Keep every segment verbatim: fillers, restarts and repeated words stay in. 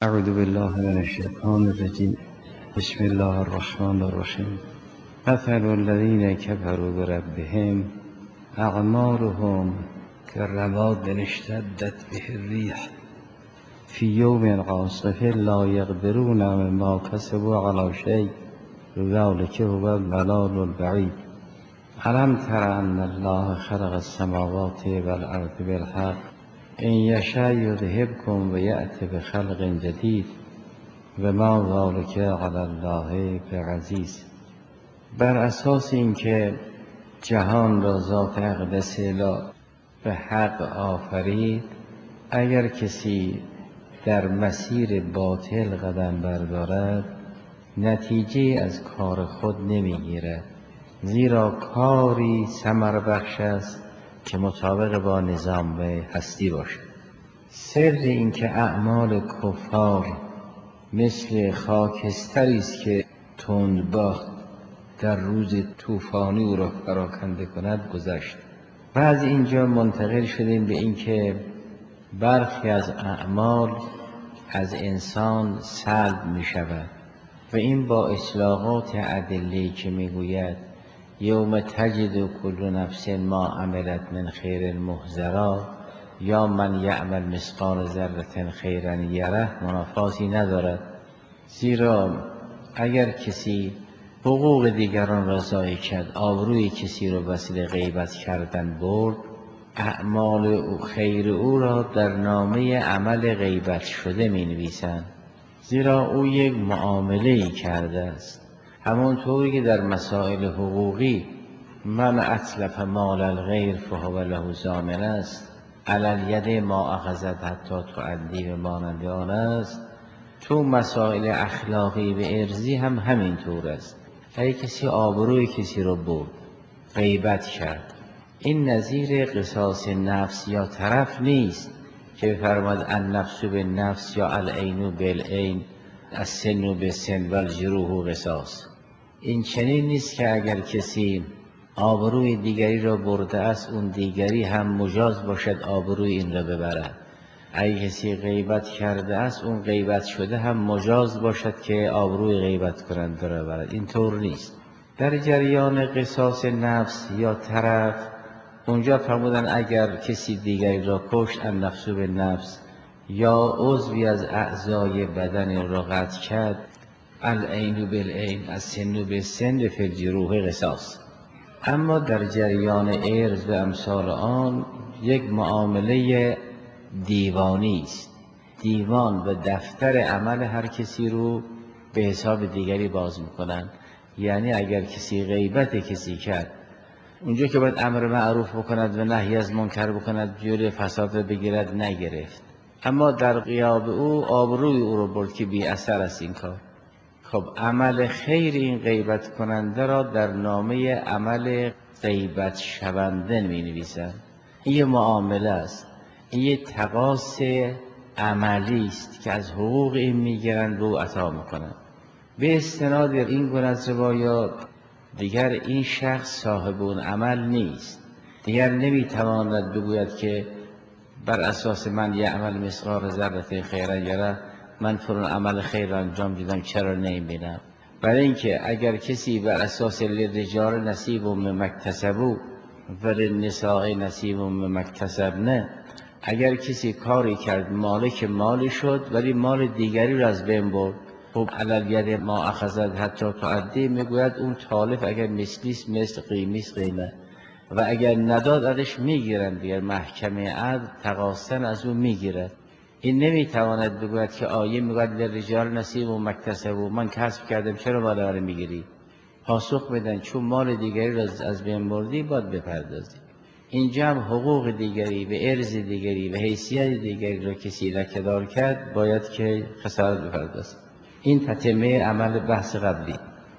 اعوذ بالله من الشیطان الرجیم. بسم الله الرحمن الرحیم. مثل الذین کفروا بربهم اعمالهم كرماد اشتدت به الريح في يوم عاصف لا يقدرون مما كسبوا على شيء ذلك هو الضلال البعید. الم تر ان الله خلق السماوات والارض بالحق ان یشاء یذهبکم و یأتی بخلق جدید و ما ذلک علی الله بعزیز. بر اساس اینکه جهان را ذات اقدس لا به حق آفرید، اگر کسی در مسیر باطل قدم بردارد نتیجه از کار خود نمیگیرد، زیرا کاری ثمر بخش است که مطابق با نظام هستی باشد. سر این که اعمال کفار مثل خاکستری است که تندباد در روز طوفانی او را پراکنده کند گذشت و از اینجا منتقل شدیم به این که برخی از اعمال از انسان سلب می شود و این با اطلاقات ادله‌ای که می گوید یوم تجد کل نفس ما عملت من خیر محضرا یا من یعمل مثقال ذره خیرا یره منافاتی ندارد، زیرا اگر کسی حقوق دیگران را ضایع کرد، آبروی کسی را وسیله غیبت کردن برد، اعمال او خیر او را در نامه عمل غیبت شده می نویسند، زیرا او یک معامله‌ای کرده است. همانطوری که در مسائل حقوقی من اتلف مال الغیر فهو له ضامن است، علی الید ما اخذت حتی تؤدی و مانند آن است، تو مسائل اخلاقی و ارضی هم همین طور است. اگه کسی آبروی کسی رو برد، غیبت کرد، این نظیر قصاص نفس یا طرف نیست که بفرماد النفس بالنفس یا العین بالعین السن بالسن و الجروح قصاص. این چنین نیست که اگر کسی آبروی دیگری را برده است اون دیگری هم مجاز باشد آبروی این را ببرد. اگر کسی غیبت کرده است اون غیبت شده هم مجاز باشد که آبروی غیبت کننده را ببرد. این طور نیست. در جریان قصاص نفس یا طرف اونجا فرمودن اگر کسی دیگری را کشت النفس بالنفس یا عضوی از اعضای بدن را قطع کرد، العین بالعین السن بالسن فی الجروح قصاص. اما در جریان ارث و امثال آن یک معامله دیوانی است. دیوان و دفتر عمل هر کسی رو به حساب دیگری باز میکنن. یعنی اگر کسی غیبت کسی کرد، اونجا که باید امر معروف بکند و نهی از منکر بکند، جلوی فساد رو بگیرد، نگرفت، اما در غیاب او آبروی او رو برد که بی اثر است این کار. خب عمل خیر این غیبت کننده را در نامه عمل غیبت شونده می نویسند. این معامله است، این یه تقاص عملی است که از حقوق این میگیرند و او عطا میکنند. به استناد این گونه از روایات دیگر این شخص صاحب اون عمل نیست، دیگر نمیتواند بگوید که بر اساس من یه عمل مثقال ذره خیرا یره، من فلان عمل خیر را انجام دیدم چرا نمیبینم. برای اینکه اگر کسی بر اساس للرجال نصیب مما اکتسبوا و للنساء نصیب مما اکتسبن، اگر کسی کاری کرد مالک مالی شد ولی مال دیگری را از بین برد، خب علی الید ما اخذت حتی تؤدی، میگوید اون تالف اگر مثلیست مثل قیمیست قیمه، و اگر نداد ازش میگیرن دیگر، محکمه عدل تقاصن از اون میگیرد. این نمیتواند بگوید که آیه میگوید للرجال نصیب و مکتسبوا، من کسب کردم چرا بالا رو میگیری؟ پاسخ بدن چون مال دیگری را از بین بردی باید بپردازی. اینجا هم حقوق دیگری و ارز دیگری و حیثیت دیگری را کسی لکه‌دار کرد باید که خسارت بپردازد. این تتمه عمل بحث قبلی.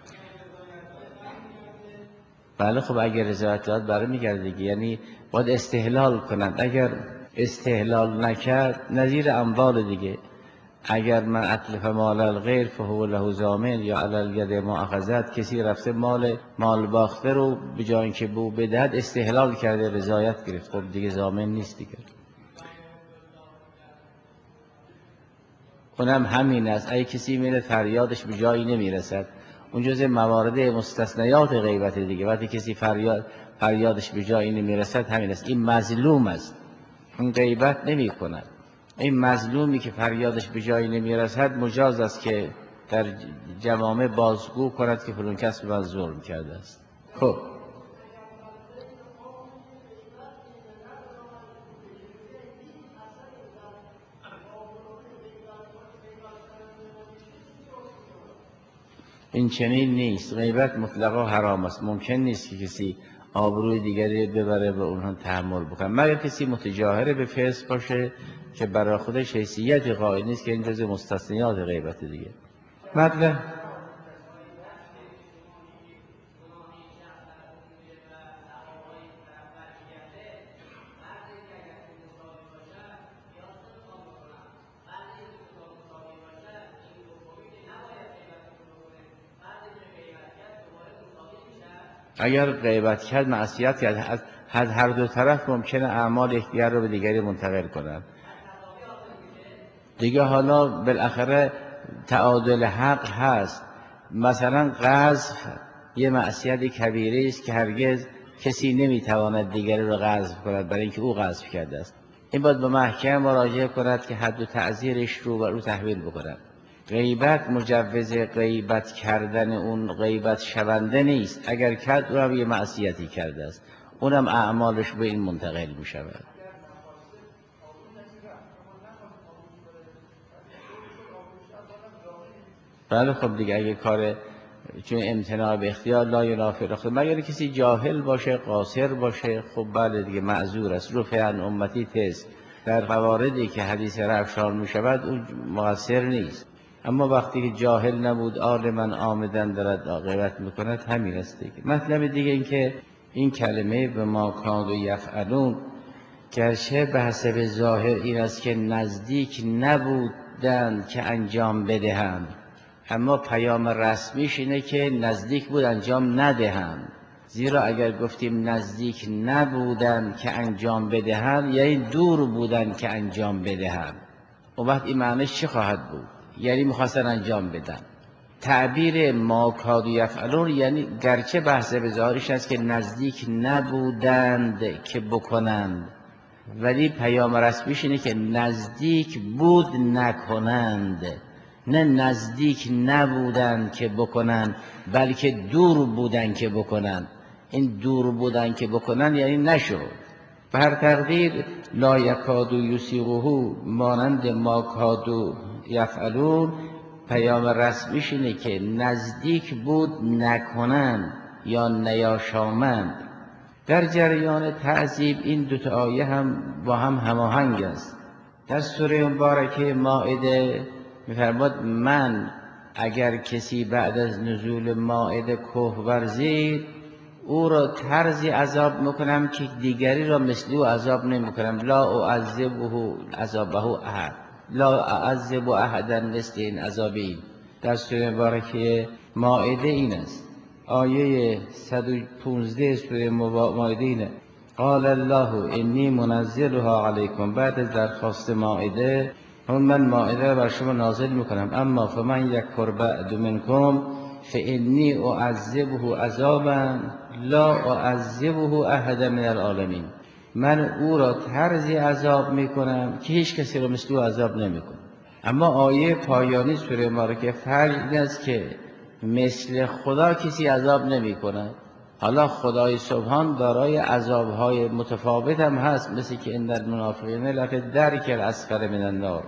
بله خب اگر رضایت داد برای میگرد دیگه، یعنی باید استحلال کنند. اگر استحلال نکرد نظیر اموال دیگه، اگر من اتلف مال الغیر فهو له ضامن یا علی الید ما اخذت، کسی رفته مال مال باخته رو به جای اینکه بو بدهد استحلال کرده رضایت گرفت، خب دیگه ضامن نیست دیگه. اونم همین است. اگه کسی میره فریادش به جایی نمیرسد، اون جزء موارد مستثنیات غیبت دیگه. وقتی کسی فریاد فریادش به جایی نمیرسد، همین است، این مظلوم است، اون غیبت نمی کند. این مظلومی که فریادش به جایی نمیرسد مجاز است که در جوامع بازگو کند که فلان کس به من ظلم کرده است. خب این چنین نیست. غیبت مطلقا حرام است. ممکن نیست که کسی آبروی دیگری ببره و اونها تحمل بکنه، مگر کسی متجاهر به فسق باشه که برای خودش حیثیتی قائل نیست، که این جزء مستثنیات غیبت دیگه. مطلب اگر غیبت کرد معصیت کرد، از هر دو طرف ممکنه اعمال یکدیگر رو به دیگری منتقل کنند دیگه. حالا بالاخره تعادل حق هست. مثلا قذف یه معصیت کبیره است که هرگز کسی نمیتواند دیگری رو قذف کند برای اینکه او قذف کرده است. این باید به محکمه مراجعه کند که حد و تعزیرش رو بر او تحویل بکند. غیبت مجوز غیبت کردن اون غیبت شونده نیست. اگر کرد او هم یه معصیتی کرده است، اونم اعمالش به این منتقل می شود. بله خب دیگه اگه کار چون امتناع به اختیار لا ینافی رخصت، مگر کسی جاهل باشه قاصر باشه، خب بله دیگه معذور است. رفع عن امتی تست در مواردی که حدیث رفشان می شود اون مقصر نیست. اما وقتی که جاهل نبود عالما عامدن دارد غیبت میکند، همین است دیگه. مطلب دیگه این که این کلمه به ما کانوا یفعلون گرچه به حسب ظاهر این است که نزدیک نبودند که انجام بدهند، اما پیام رسمیش اینه که نزدیک بود انجام ندهند. زیرا اگر گفتیم نزدیک نبودند که انجام بدهند یعنی دور بودند که انجام بدهند، و وقت این معنیش چی خواهد بود؟ یعنی می‌خواستن انجام بدن. تعبیر ما کادوا یفعلون یعنی گرچه بحث به ظاهرش است که نزدیک نبودند که بکنند، ولی پیام رسمیش اینه که نزدیک بود نکنند. نه نزدیک نبودند که بکنند، بلکه دور بودند که بکنند. این دور بودند که بکنند یعنی نشد. به هر تقدیر لا یکادو یسیغه مانند ما کادوا یفعلون پیام رسمیش اینه که نزدیک بود نکنند یا نیاشامند. در جریان تعذیب این دو تا آیه هم با هم هماهنگ است. در سوره مبارکه مائده می‌فرماد من اگر کسی بعد از نزول مائده کفر ورزید او را طرزی عذاب میکنم که دیگری را مثل او عذاب نمیکنم. لا اعذبه عذابه احد لا اعذب احدا مثل این عذابی. در سوره مبارکه مائده این است. آیه صد و پانزده سوره مائده اینه قال الله انی منزلها علیکم. بعد از درخواست مائده هم من مائده بر شما نازل میکنم، اما فمن یکفر بعد منکم فانی اعذبه عذابا لا اعذبه احد من العالمین. من او را طرزی عذاب میکنم که هیچ کسی را مثل او عذاب نمیکنم. اما آیه پایانی سوره مبارکه فرق این است که مثل خدا کسی عذاب نمیکنه. حالا خدای سبحان دارای عذابهای متفاوت هم هست، مثل که ان المنافقین لفی الدرک الاسفل من النار.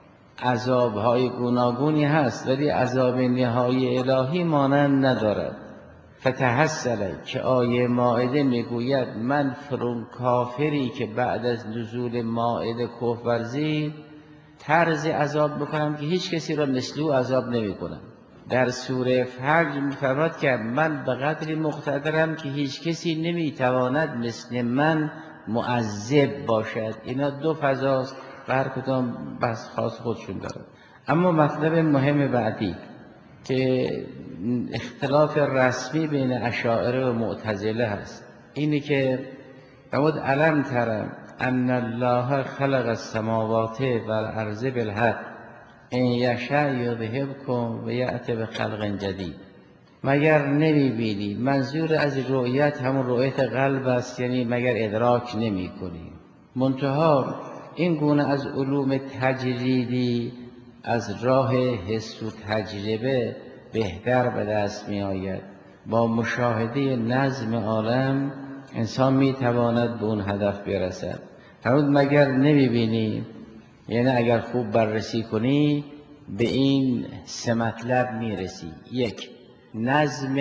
عذابهای گوناگونی هست ولی عذاب نهایی الهی مانند ندارد. فتحصل که آیه مائده میگوید من فرون کافری که بعد از نزول مائده کفر ورزید طرز عذاب بکنم که هیچ کسی را مثل او عذاب نمی کنم. در سوره فجر می‌فرماید که من به قدری مقتدرم که هیچ کسی نمیتواند مثل من معذب باشد. اینا دو فضاست و هر کدام بحث خاص خودشون داره. اما مطلب مهم بعدی که اختلاف رسمی بین اشاعره و معتزله هست اینه که فرمود الم تر ان الله خلق السماوات والارض بالحق ان یشاء یذهبکم و یأتی بخلق جدید. مگر نمیبینی؟ منظور از رؤیت همون رؤیت قلب است، یعنی مگر ادراک نمی کنی؟ منتها این گونه از علوم تجریدی از راه حس و تجربه بهتر به دست می آید. با مشاهده نظم عالم انسان می تواند به اون هدف برسد. فرمود مگر نمی بینی؟ یعنی اگر خوب بررسی کنی به این سه مطلب می رسی. یک، نظم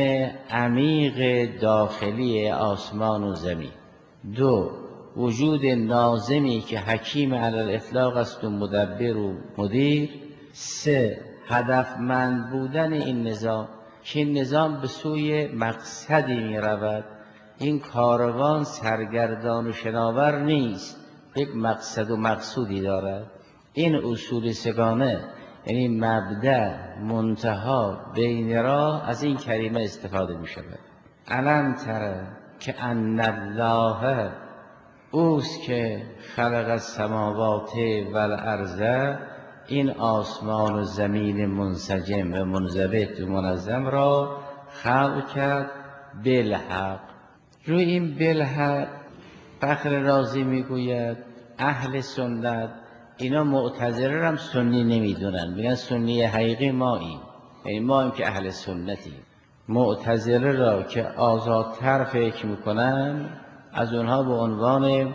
عمیق داخلی آسمان و زمین. دو، وجود ناظمی که حکیم علی الاطلاق است و مدبر و مدیر. سه، هدفمند بودن این نظام که این نظام به سوی مقصدی می رود. این کاروان سرگردان و شناور نیست، یک مقصد و مقصودی دارد. این اصول سگانه یعنی مبدأ منتها بین راه از این کلمه استفاده می شود. علم تره که ان الله اوست که خلق السماوات و الارض، این آسمان و زمین منسجم و منضبط و منظم را خلق کرد بالحق. روی این بالحق فخر رازی میگوید اهل سنت اینا معتزله هم سنی نمیدونن، میگن سنی حقیقی ما این، یعنی ما این که اهل سنتی. معتزله را که آزادتر فکر میکنن از اونها به عنوان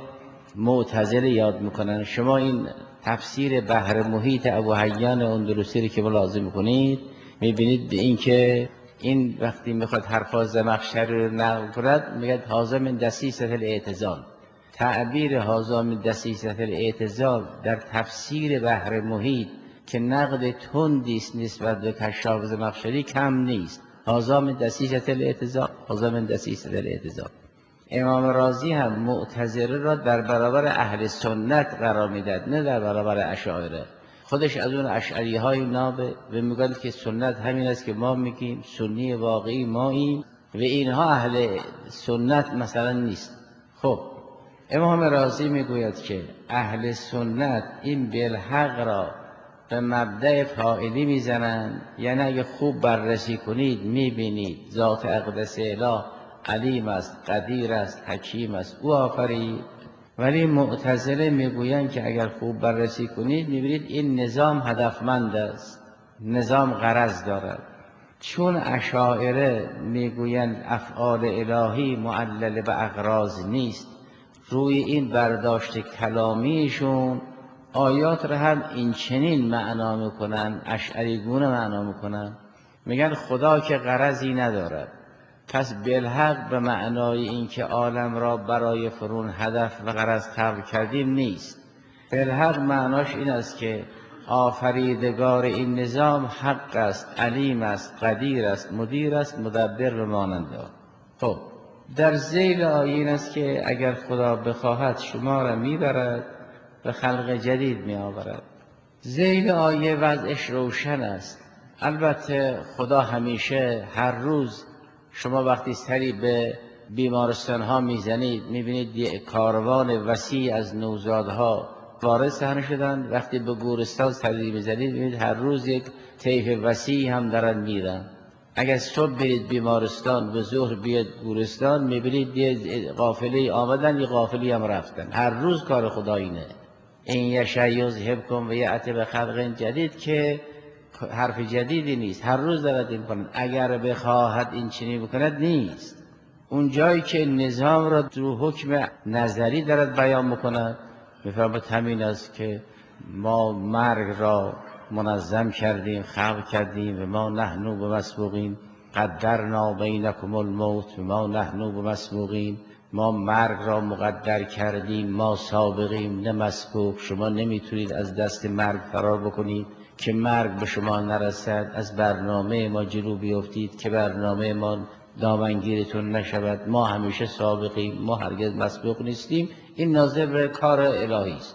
معتزله یاد میکنن. شما این تفسیر بحر محیط ابو حیان اندلسی رو که ملاحظه میکنید میبینید به این که این وقتی میخواد حرفا زمخشری رو نقل کند میگه هذا من دسیسة الاعتزال. تعبیر هذا من دسیسة الاعتزال در تفسیر بحر محیط که نقد تندی است نسبت به کشاف زمخشری کم نیست. هذا من دسیسة الاعتزال، هذا من دسیسة الاعتزال. امام رازی هم معتزله را در برابر اهل سنت قرار میداد، نه در برابر اشاعره. خودش از اون اشعری های نابه و میگن که سنت همین است که ما میگیم، سنی واقعی ماییم و اینها اهل سنت مثلا نیست. خب امام رازی میگوید که اهل سنت این بالحق را به مبدأ فاعلی میزنند، یعنی اگه خوب بررسی کنید میبینید ذات اقدس اله علیم است، قدیر است، حکیم است، او آفرید. ولی معتزله میگویند که اگر خوب بررسی کنید میبینید این نظام هدفمند است، نظام غرض دارد. چون اشاعره میگویند افعال الهی معلل به اغراض نیست، روی این برداشت کلامیشون آیات را هم این چنین معنا میکنن، اشعری گونه معنا میکنن. میگن خدا که غرضی ندارد، پس بالحق به معنای این که عالم را برای فرون هدف و غرض خلق کردیم نیست. بالحق معناش این است که آفریدگار این نظام حق است، علیم است، قدیر است، مدیر است، مدبر و ماننده. خب در ذیل آیه این است که اگر خدا بخواهد شما را میبرد و خلق جدید می آورد. ذیل آیه وضعش روشن است. البته خدا همیشه هر روز شما وقتی سری به بیمارستان ها میزنید میبینید یک کاروان وسیع از نوزادها وارد صحنه شدن. وقتی به گورستان سری میزنید میبینید هر روز یک طیف وسیع هم دارن میرن. اگر صبح برید بیمارستان به ظهر بیاد گورستان میبینید یه قافله آمدن یه قافله هم رفتن. هر روز کار خدا اینه. این یشاء یذهبکم و یأتی بخلق جدید که حرف جدیدی نیست، هر روز دارد این کنند. اگر بخواهد این چنین بکند نیست. اون جایی که نظام را در حکم نظری دارد بیان میکند میفرماید همین است که ما مرگ را منظم کردیم، خلق کردیم و ما نحن بمسبوقین، قدرنا بینکم الموت و ما نحن بمسبوقین. ما مرگ را مقدر کردیم، ما سابقیم نه مسبوق. شما نمیتونید از دست مرگ فرار بکنید که مرگ به شما نرسد. از برنامه ما جلو بیفتید که برنامه ما دامنگیرتون نشود. ما همیشه سابقیم، ما هرگز مسبوق نیستیم. این ناظر به کار الهی است.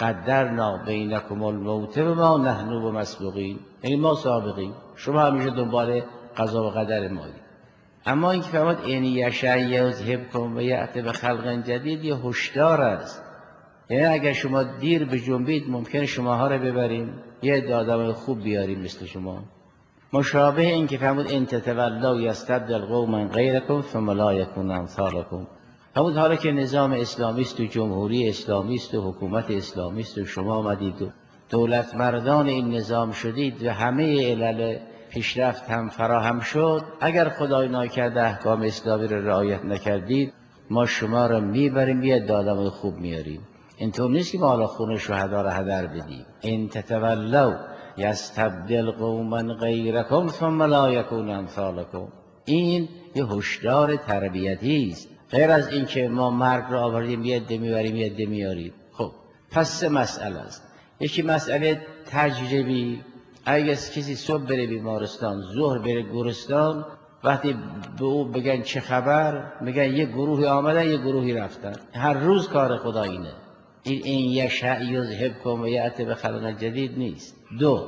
قدرنا بینکم الموت و ما نحن بمسبوقین، یعنی ما سابقیم، شما همیشه دنبال قضا و قدر مایید. اما این که فرمود این یشاء یذهبکم و یأتی بخلق جدید یه هشدار است. یعنی اگر شما دیر به جنبید ممکن شماها رو ببریم یه عده آدم خوب بیاریم مثل شما. مشابه این که فرمود ان تتولوا یستبدل قوما غیرکم ثم لا یکونوا امثالکم. همون حالا که نظام اسلامی است و جمهوری اسلامی است و حکومت اسلامی است و شما آمدید و دولت مردان این نظام شدید و همه علل پیشرفت هم فراهم شد، اگر خدای ناکرده احکام اسلامی را رعایت نکردید ما شما را میبریم یه آدم خوب میاریم. اینطور نیست که ما حالا خون شهدا را هدر بدیم. ان تتولوا یستبدل قوما غیرکم ثم لا یکونوا امثالکم. این یه هشدار تربیتی است، غیر از این که ما مرگ را آوردیم یه عده میبریم یه عده میاریم. خب پس سه مسئله است. یکی مسئله تجربی، اگر کسی صبح بره بیمارستان ظهر بره گورستان، وقتی به او بگن چه خبر میگن یه گروهی آمدن یه گروهی رفتن. هر روز کار خدا اینه. این این یشاء یذهبکم و یأتی بخلق جدید نیست. دو،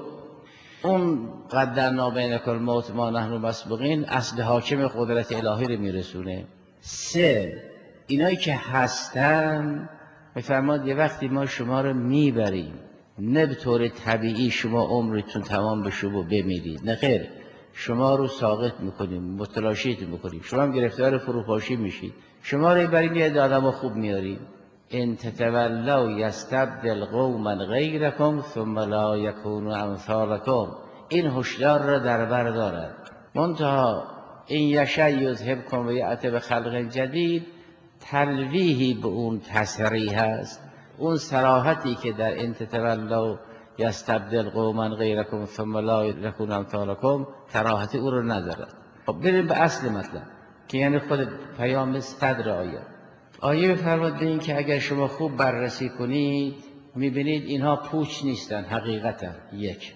اون قدرنا بینکم الموت ما نحن مسبوقین اصل حاکم قدرت الهی رو میرسونه. سه، اینایی که هستن میفرماد یه وقتی ما شما رو میبریم، نه به طور طبیعی شما عمرتون تمام بشه و بمیرید، نه خیر، شما رو ساقط میکنیم، متلاشیتون میکنیم، شما هم گرفتار فروپاشی میشید، شما رو بریم یه آدم خوب میاریم. ان تتولوا یستبدل قوما غیرکم ثم لا یکونوا امثالکم. این هشدار را در بر دارد. منتها این یشاء یذهبکم و یأتی بخلق جدید تلویحی به اون تصریح است. اون صراحتی که در ان تتولوا یستبدل قوما غیرکم ثم لا یکونوا امثالکم صراحت او رو ندارد. خب بریم به اصل مطلب که یعنی خود پیام صدر آیه. آیه بفرماد به این که اگر شما خوب بررسی کنید میبینید اینها پوچ نیستن، حقیقتا. یک،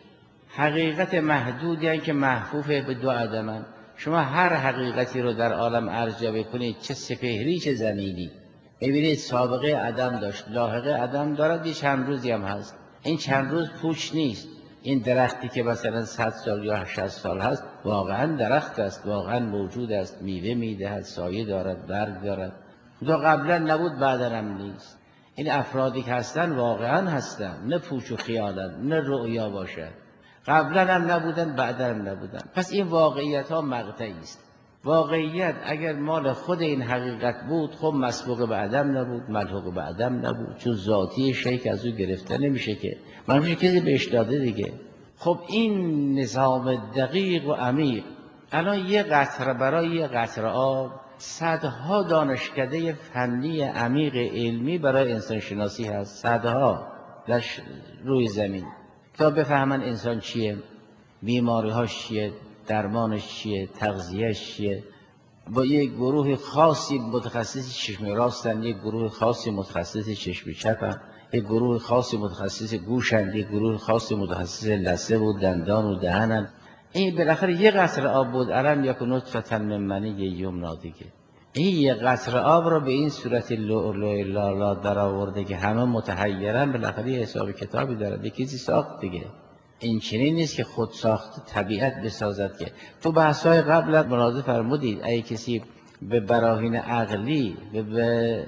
حقیقت محدودی هستند که محفوف به دو عدمن. شما هر حقیقتی رو در عالم ارجع کنید، چه سپهری چه زمینی، میبینید سابقه عدم داشت، لاحقه عدم دارد، یه چند روزی هم هست. این چند روز پوچ نیست. این درختی که مثلا صد سال یا شصت سال هست واقعا درخت است، واقعا موجود است، میوه میدهد، سایه دارد، برگ دارد. دو قبلا نبود بعدا هم نیست. این افرادی که هستن واقعا هستن، نه پوچ و خیالن، نه رؤیا باشد. قبلا هم نبودن بعدا هم نبودن. پس این واقعیت ها مقطعی است. واقعیت اگر مال خود این حقیقت بود خب مسبوق به عدم نبود، ملحوق به عدم نبود، چون ذاتی شیء که از او گرفته نمیشه که منظور کسی بهش داده دیگه. خب این نظام دقیق و عمیق، الان یه قطره برای یه قطره آب صدها دانشکده فنی عمیق علمی برای انسان شناسی هست، صدها در روی زمین، تا بفهمن انسان چیه، بیماری‌هاش چیه، درمانش چیه، تغذیه‌اش چیه. با یک گروه خاصی متخصص چشم راستن، یک گروه خاصی متخصص چشم چپن، یک گروه خاصی متخصص گوشن، یک گروه خاصی متخصص لثه و دندان و دهنن. این بالاخره یک قطره آب بود، الان یک نطفه من منی یمنا دیگه. این یک قطره آب را به این صورت لؤلؤ لالا در آورده که همه متحیرن، بالاخره حساب کتابی داره، یکی چیزی ساخت دیگه. این چنین نیست که خود ساخت طبیعت بسازد. که تو بحث‌های قبل ملاحظه فرمودید اگه کسی به براهین عقلی و به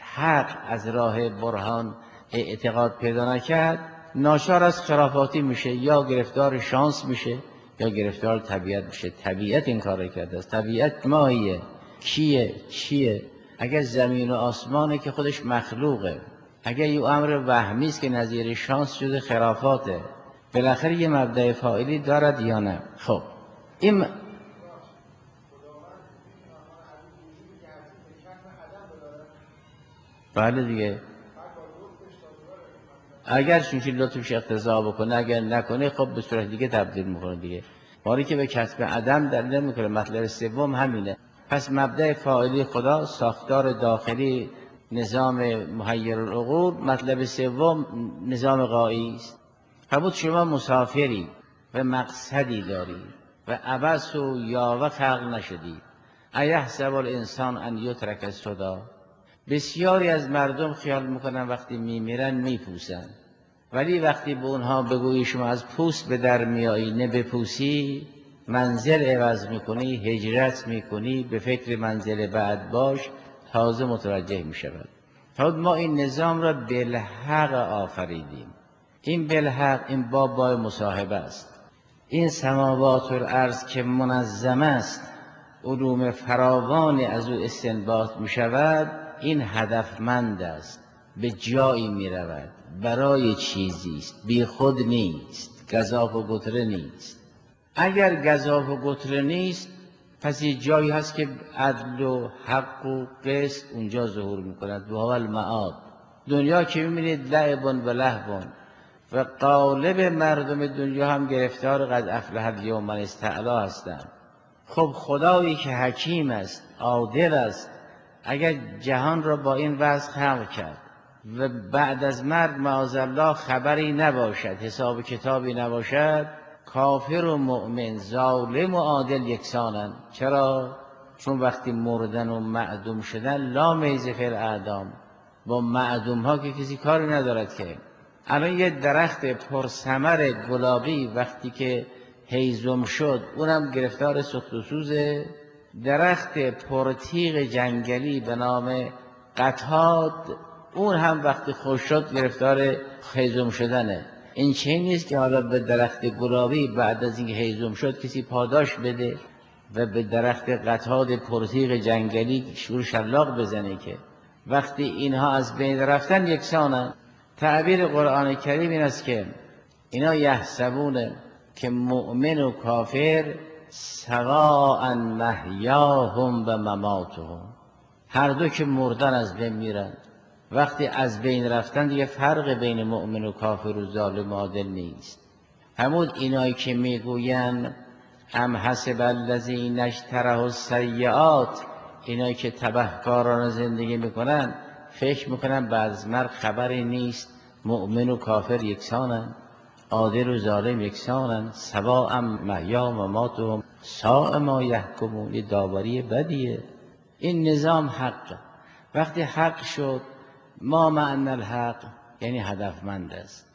حق از راه برهان اعتقاد پیدا نکرد، ناچار از خرافاتی میشه، یا گرفتار شانس میشه یا گرفتار طبیعت میشه. طبیعت این کار کرده است. طبیعت ماهیه، کیه، چیه؟ اگر زمین و آسمانه که خودش مخلوقه، اگر یه امر وهمی است که نظیر شانس شده خرافاته، بالاخره یه مبدأ فاعلی دارد یا نه؟ خب این م... بله دیگه، اگر چونچه لطفش اقتضا بکنه، اگر نکنه خب به صورت دیگه تبدیل میکنه دیگه. باری که به کسب عدم در نمیکنه. مطلب سوم همینه. پس مبدأ فاعلی خدا، ساختار داخلی نظام محیر العقول. مطلب سوم نظام غایی است. فرمود شما مسافری و مقصدی داری و عبث و یاوه خلق نشدی. ایحسب الانسان ان یترک سدی. بسیاری از مردم خیال میکنن وقتی میمیرن میپوسن، ولی وقتی به اونها بگویی شما از پوست به در میایی نه بپوسی، منزل عوض میکنی، هجرت میکنی، به فکر منزل بعد باش، تازه متوجه میشود. ما این نظام را بالحق آفریدیم. این بالحق این باب باب مصاحبه است. این سماوات و الارض که منظم است، علوم فراوانی از او استنباط می شود، این هدفمند است، به جایی می رود، برای چیزی است، بی خود نیست، گزاف و گتره نیست. اگر گزاف و گتره نیست، پس یه جایی هست که عدل و حق و قسط اونجا ظهور می کند. و المعاد دنیا که می بینید لعبون و لهبون، و غالب مردم دنیا هم گرفتار قد افلح الیوم من استعلا هستند. خب خدایی که حکیم است، عادل است، اگر جهان را با این وضع خلق کرد و بعد از مرگ معاذالله خبری نباشد، حساب کتابی نباشد، کافر و مؤمن، ظالم و عادل یکسانند. چرا؟ چون وقتی مردن و معدوم شدن لا میز فی الاعدام، با معدوم ها که کسی کاری ندارد. که الان یه درخت پرثمر گلابی وقتی که هیزم شد، اونم گرفتار سوخت و سوزه. درخت پرتیغ جنگلی به نام قطاد، اون هم وقتی خوش شد گرفتار هیزم شدنه. این چه نیست که حالا به درخت گلابی بعد از اینکه هیزم شد کسی پاداش بده و به درخت قطاد پرتیغ جنگلی شور شلاق بزنه. که وقتی اینها از بین رفتن یکسانن. تعبیر قرآن کریم این است که اینا یحسبونه که مؤمن و کافر سواء محیاهم و مماتهم، هر دو که مردن از بین میرن. وقتی از بین رفتن دیگه فرق بین مؤمن و کافر و ظالم و عادل نیست. همون اینایی که میگوین ام حسب الذین اجترحوا السیئات، اینایی که تبهکارانه زندگی میکنن فکر میکنن بعد از مرگ خبری نیست، مؤمن و کافر یکسانن، عادل و ظالم یکسانن، سواء محیا و مماتهم ساء ما یحکمون. این داوری بدیه. این نظام حق. وقتی حق شد، ما معنی الحق یعنی هدفمند است.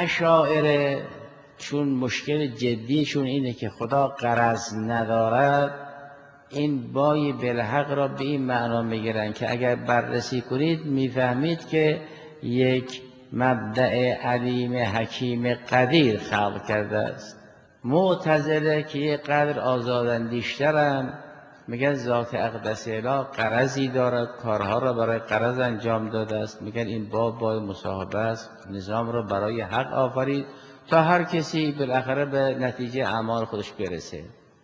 اشاعره چون مشکل جدیشون اینه که خدا غرض ندارد، این بای بالحق را به این معنا میگیرن که اگر بررسی کنید میفهمید که یک مبدأ علیم حکیم قدیر خلق کرده است. معتزله که یک قدر آزاداندیشترن میگن ذات اقدس اله غرضی دارد، کارها را برای غرض انجام داده است. میگن این باب باب مصاحبه است، نظام را برای حق آفرید تا هر کسی بالاخره به نتیجه اعمال خودش برسه.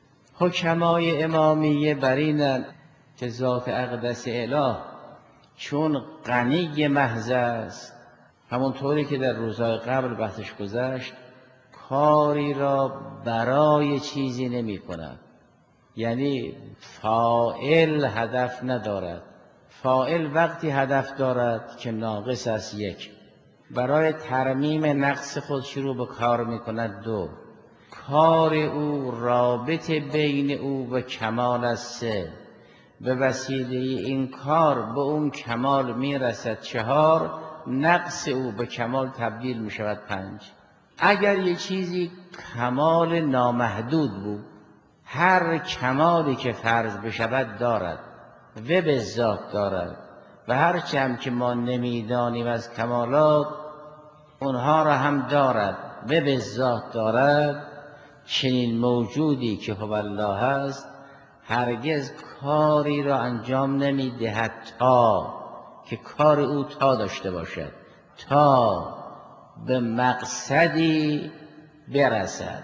حکمای امامیه بر اینند که ذات اقدس اله چون غنی محض است، همونطوری که در روزهای قبل بحثش گذشت، کاری را برای چیزی نمی کند. یعنی فاعل هدف ندارد. فاعل وقتی هدف دارد که ناقص است یک، برای ترمیم نقص خود شروع به کار می کند دو، کار او رابط بین او و کمال است سه، به وسیله این کار به اون کمال می رسد چهار، نقص او به کمال تبدیل می شود پنج. اگر یه چیزی کمال نامحدود بود، هر کمالی که فرض بشود دارد و به ذات دارد، و هر چم که ما نمیدانیم از کمالات اونها را هم دارد و به ذات دارد. چنین موجودی که هو الله است هرگز کاری را انجام نمیدهد تا که کار او تا داشته باشد، تا به مقصدی برسد،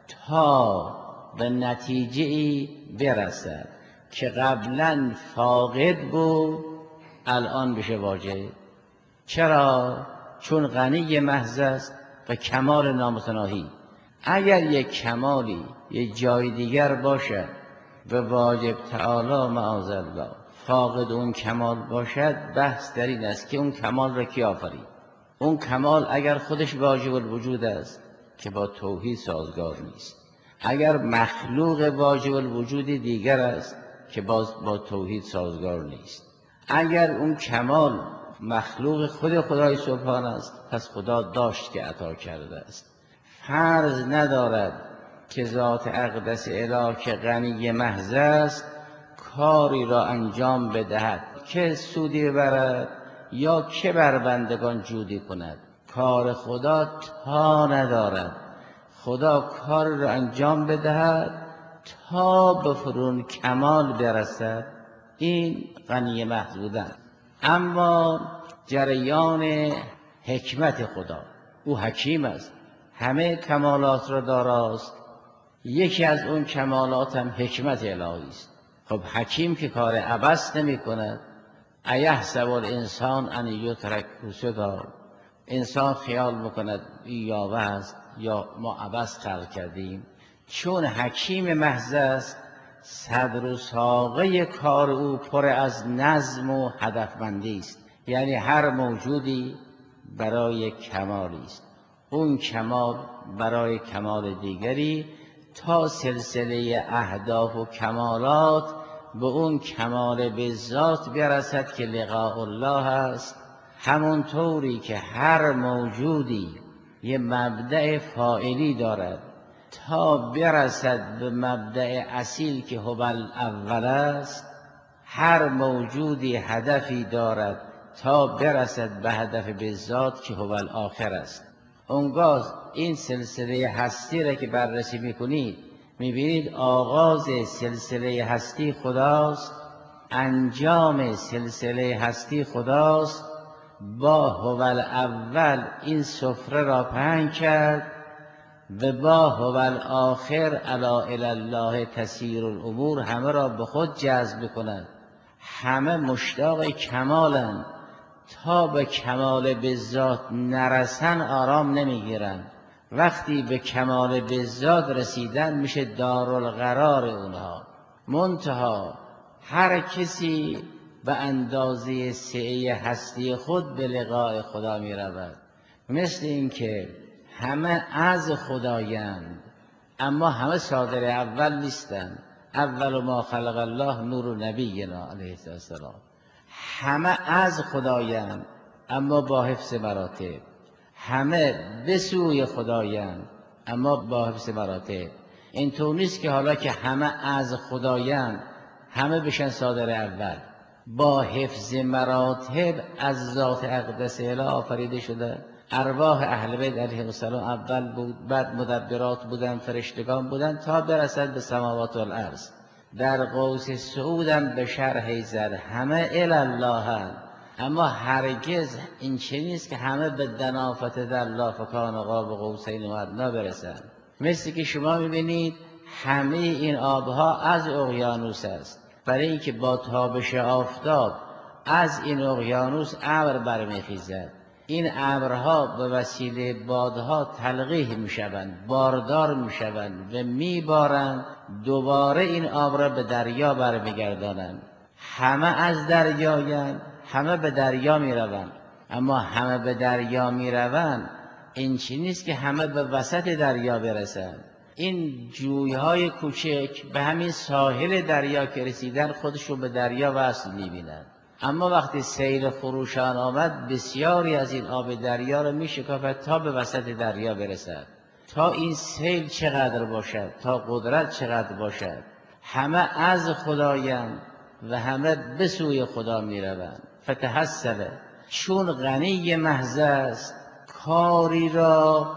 تا به نتیجه‌ای برسد که قبلا فاقد بود الان بشه واجد. چرا؟ چون غنی محض است و کمال نامتناهی. اگر یک کمالی یک جای دیگر باشد و واجب تعالی معاذالله فاقد اون کمال باشد، بحث در این است که اون کمال را کی آفرید. اون کمال اگر خودش واجب الوجود است که با توحید سازگار نیست، اگر مخلوق واجب الوجود دیگر است که باز با توحید سازگار نیست، اگر اون کمال مخلوق خود خدای سبحان است، پس خدا داشت که عطا کرده است. فرض ندارد که ذات اقدس اله که غنی محض است کاری را انجام بدهد که سودی ببرد یا که بر بندگان جودی کند. کار خدا تا ندارد. خدا کار را انجام بدهد تا به فرون کمال برسد. این غنی محض بودن. اما جریان حکمت خدا، او حکیم است، همه کمالات را داراست. یکی از اون کمالات هم حکمت الهی است. خب حکیم که کار عبث نمی کند. ایحسب الانسان ان یترک سدی، انسان خیال میکند این یاوه است یا ما عبث خلق کردیم. چون حکیم محض است، صدر و ساقه کار او پر از نظم و هدفمندی است. یعنی هر موجودی برای کمالی است، اون کمال برای کمال دیگری، تا سلسله اهداف و کمالات به اون کمال به ذات برسد که لقاء الله است. همونطوری که هر موجودی یه مبدأ فاعلی دارد تا برسد به مبدأ اصیل که هو الاول است، هر موجودی هدفی دارد تا برسد به هدف به ذات که هو الاخر است. اونگاه این سلسله هستی را که بررسی میکنید میبینید آغاز سلسله هستی خداست، انجام سلسله هستی خداست. با هو الاول این سفره را پهن کرد و با هو الاخر الا الی الله تسیر الامور همه را به خود جذب کند. همه مشتاق کمالند، تا به کمال به ذات نرسن آرام نمیگیرن. وقتی به کمال به ذات رسیدن میشه دارالقرار اونها. منتها هر کسی به اندازه سعه هستی خود به لقاء خدا می رود. مثل این که همه از خدایند اما همه صادر اول نیستند. اول ما خلق الله نور نبینا علیه السلام. همه از خدایند اما با حفظ مراتب. همه به سوی خدایند اما با حفظ مراتب. اینطور نیست که حالا که همه از خدایند همه بشن صادر اول. با حفظ مراتب از ذات اقدس اله آفریده شده. ارواح اهل بیت علیهم السلام اول بود، بعد مدبرات بودن، فرشتگان بودن، تا برسد به سماوات و الارض. در قوس سعودم به شرح زد همه الی الله هست. اما هرگز این چه نیست که همه به دنافت در لا فکان قاب قوسین و ادنی برسند. مثل که شما میبینید همه این آبها از اقیانوس است، برای اینکه با تابش آفتاب از این اقیانوس ابر برمیخیزد. این ابرها به وسیله بادها تلقیح میشوند، باردار میشوند و میبارند، دوباره این آب را به دریا برمیگردانند. همه از دریایند، همه به دریا میروند. اما همه به دریا میروند این چی نیست که همه به وسط دریا برسند. این جویهای کوچک به همین ساحل دریا که رسیدن خودشو به دریا وصل میبینند. اما وقتی سیل خروشان آمد بسیاری از این آب دریا را میشکافد تا به وسط دریا برسد. تا این سیل چقدر باشد، تا قدرت چقدر باشد. همه از خدایند و همه به سوی خدا میروند. فتحسله، چون غنی محض است کاری را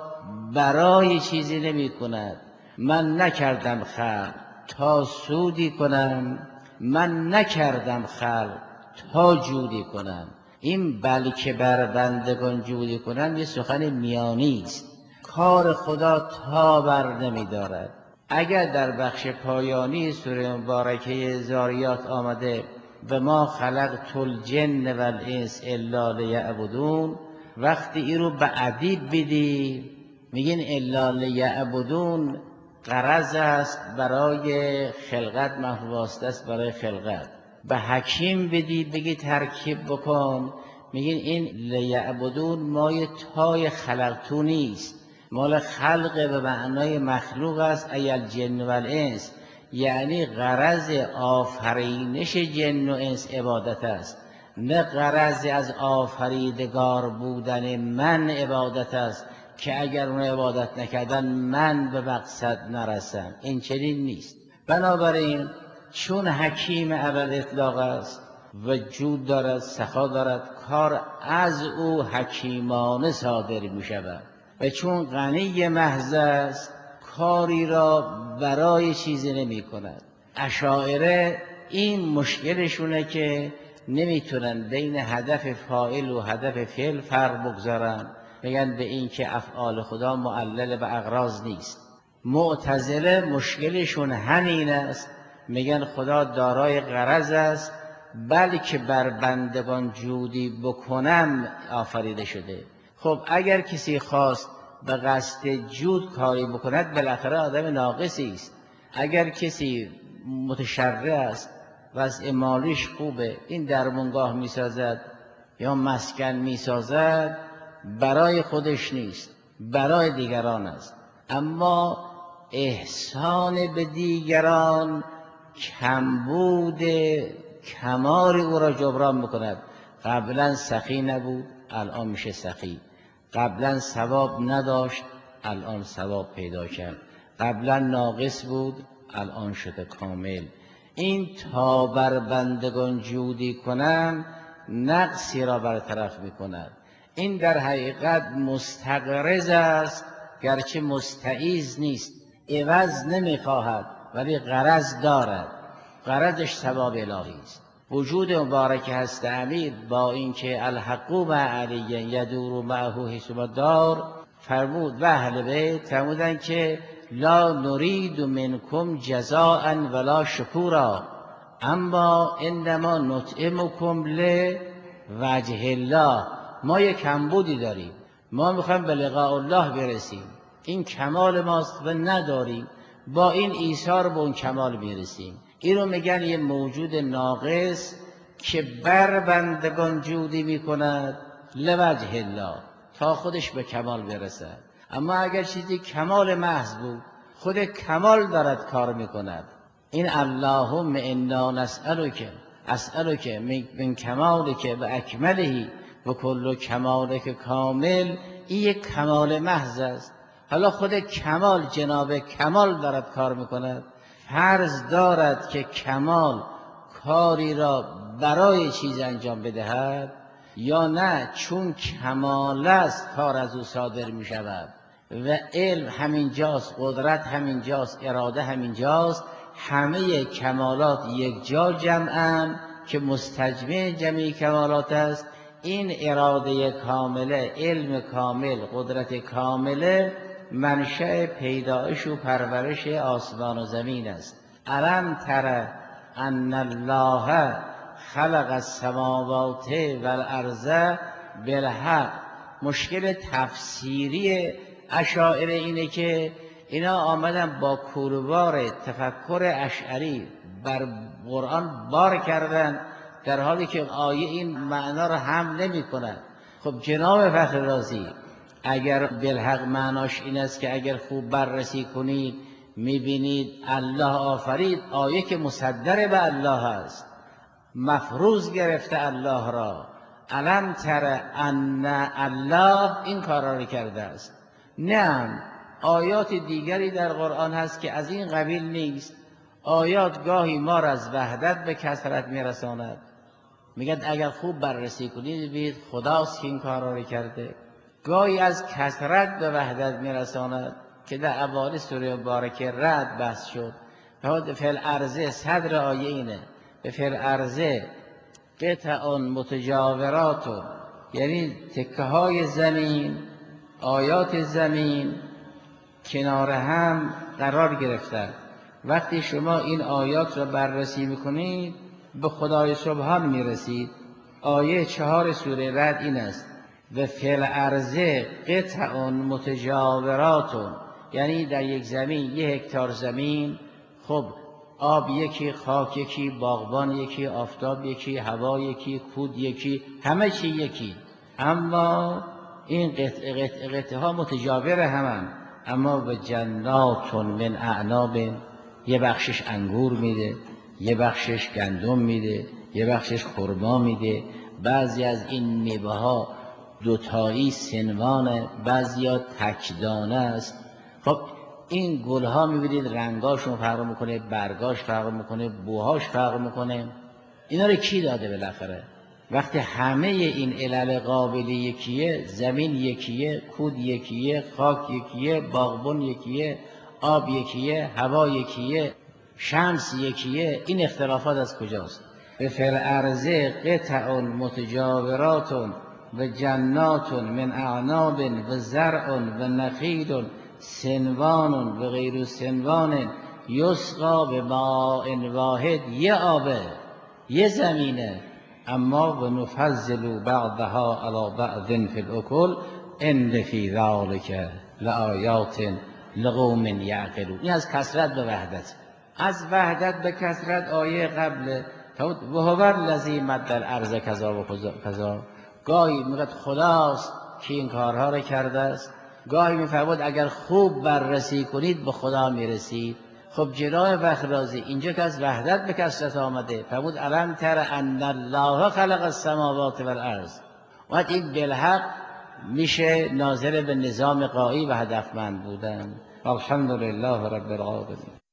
برای چیزی نمی کند. من نکردم خلق تا سودی کنم، من نکردم خلق تا جودی کنم. این بلکه بر بندگان جودی کنم یه سخن میانی است. کار خدا تا بر نمی دارد. اگر در بخش پایانی سوره مبارکه زاریات آمده و ما خلقت الجن والانس الا لیعبدون، وقتی این رو به ادیب بدی میگین الا لیعبدون غرض است برای خلقت، محواسته است برای خلقت. به حکیم بدی بگی ترکیب بکن، میگین این لیعبدون مای تای خلقتو نیست، مال خلق به معنای مخلوق است. ای الجن والانس، یعنی غرض آفرینش جن و انس عبادت است، نه غرض از آفریدگار بودن من عبادت است که اگر اون عبادت نکردن من به مقصد نرسم. این چنین نیست. بنابراین چون حکیم ابد اطلاق است و جود دارد، سخا دارد، کار از او حکیمانه صادر می شود و چون غنی محض است کاری را برای چیزی نمی کند. اشاعره این مشکلشونه که نمیتونن بین هدف فاعل و هدف فعل فرق بگذارن، میگن به این که افعال خدا معلل به اغراض نیست. معتزله مشکلشون همین است، میگن خدا دارای غرض است، بلکه بر بندگان جودی بکنم آفریده شده. خب اگر کسی خواست به قصد جود کاری بکند بالاخره آدم ناقصی است. اگر کسی متشرع است وضع مالیش خوبه، این درمونگاه میسازد یا مسکن میسازد، برای خودش نیست، برای دیگران است. اما احسان به دیگران کمبود کمال او را جبران میکند. قبلا سخی نبود، الان میشه سخی. قبلا ثواب نداشت، الان ثواب پیدا کرد. قبلا ناقص بود، الان شده کامل. این تا بر بندگان جودی کنم نقصی را برطرف میکند. این در حقیقت مستقرض است، گرچه مستعیض نیست. عوض نمیخواهد ولی غرض دارد، غرضش ثواب الهی است. وجود مبارک هست امیر با اینکه الحق مع علی یدور معه حیث دار فرمود و اهل بیت فرمودن که لا نرید منکم جزاء ولا شکورا اما انما نطعمکم لوجه الله. ما یک کمبودی داریم، ما میخوایم به لقاء الله برسیم، این کمال ماست و نداریم، با این ایثار به اون کمال میرسیم. اینو میگن یه موجود ناقص که بر بندگان جودی میکند لوجه الله تا خودش به کمال برسد. اما اگر چیزی کمال محض بود، خود کمال دارد کار میکند. این اللهم انا نسألک اسألک من کمالک و اکملهی و کل کمالک کامل، این یک کمال محض است. حالا خود کمال جناب کمال دارد کار میکند، فرض دارد که کمال کاری را برای چیز انجام بدهد یا نه؟ چون کمال است کار از او صادر می شود و علم همینجاست، قدرت همینجاست، اراده همینجاست. همه کمالات یک جا جمعن که مستجمع جمعی کمالات است. این اراده کامله، علم کامل، قدرت کامله منشأ پیدایش و پرورش آسمان و زمین است. الم تر ان الله خلق السماوات والارض بالحق. مشکل تفسیری اشاعره اینه که اینا آمدن با کوروبار تفکر اشعری بر قرآن بار کردن، در حالی که آیه این معنا را هم نمی کند. خب جناب فخر رازی اگر بالحق معناش این است که اگر خوب بررسی کنید میبینید الله آفرید، آیه که مصدر به الله است، مفروض گرفته الله را. الم تر ان الله این کارا رو کرده است. نه، آیات دیگری در قرآن هست که از این قبیل نیست. آیات گاهی ما را از وحدت به کثرت میرساند. میگن اگر خوب بررسی کنید ببینید خداست که این کارا رو کرده. گاهی از کثرت به وحدت میرساند که در اول سوره مبارکه رعد بحث شد. فی الارض صدر آیه اینه، فی الارض قطع متجاورات، یعنی تکه های زمین، آیات زمین کنار هم قرار گرفتن. وقتی شما این آیات را بررسی میکنید به خدای سبحان میرسید. آیه چهار سوره رعد این است و فی الارض قطع متجاورات، یعنی در یک زمین، یک هکتار زمین، خب آب یکی، خاک یکی، باغبان یکی، آفتاب یکی، هوا یکی، کود یکی، همه چی یکی، اما این قطعه قطعه قطعه ها متجاور همن. اما به جنات من اعناب، یه بخشش انگور میده، یه بخشش گندم میده، یه بخشش خرما میده. بعضی از این میوه ها دوتایی سنوانه، بعضی ها تکدانه است. خب این گل ها میبینید رنگاشون فرق میکنه، برگاش فرق میکنه، بوهاش فرق میکنه. اینا رو کی داده بالاخره؟ وقتی همه این علل قابلی یکیه، زمین یکیه، کود یکیه، خاک یکیه، باغبون یکیه، آب یکیه، هوا یکیه، شمس یکیه، این اختلافات از کجاست؟ به فل ارض قطع متجاورات و جنات من اعناب و زرع و نخیل سنوان و غیر سنوان یسقا به ماء واحد، یه آبه یه زمینه، اما و نفضل بعضها علی بعض فی الاکل ان فی ذلک لآیات لقوم یعقلون. این از کثرت به وحدت، از وحدت به کثرت. آیه قبل و هو الذی مد الارض کذا و کذا، گاهی میگه خداست که این کارها رو کرده است، گاهی میفرمود اگر خوب بررسی کنید به خدا میرسید. خب جناب فخررازی اینجا که از وحدت به کثرت آمده، فرمود الم تر ان الله خلق السماوات والارض. وقت این بالحق میشه ناظر به نظام غایی و هدفمند بودن. الحمدلله رب العالمین.